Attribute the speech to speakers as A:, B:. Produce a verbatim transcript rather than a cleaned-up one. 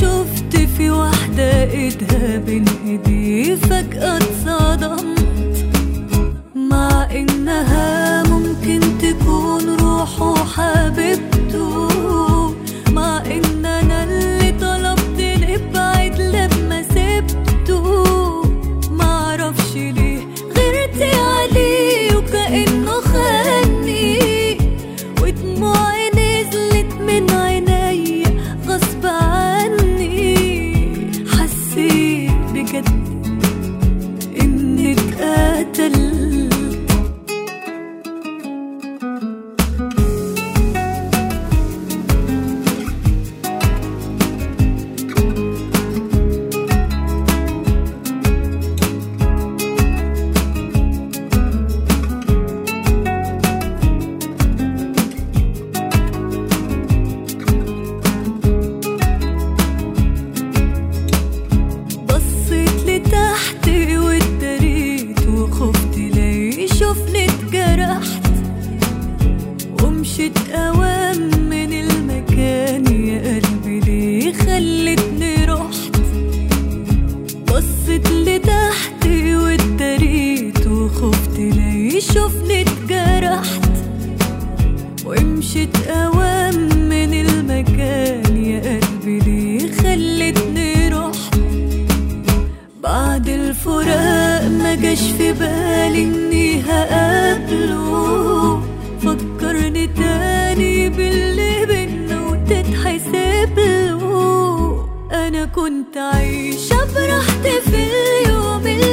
A: شفت في واحدة ايدها بين ايدي فجأة اتصدمت، مع انها ممكن تكون روحه حبيبته، مع ان انا اللي طلبت نبعد لما سبته. معرفش ليه غيرت عليه وكأنه خاني، ودموعي نزلت من عيني غصب عني. حسيت بجد اني اتقتلت. مشيت أوام من المكان يا قلبي ليه خلتني رحت. بصيت لتحت واتدريت وخفت لا يشوفني اتجرحت، ومشيت أوام من المكان يا قلبي ليه خلتني رحت. بعد الفراق ما جاش في بالي اني هقابله، فكرني تاني باللي بينا وتتحسب له. انا كنت عايشة براحتي في اليوم اللي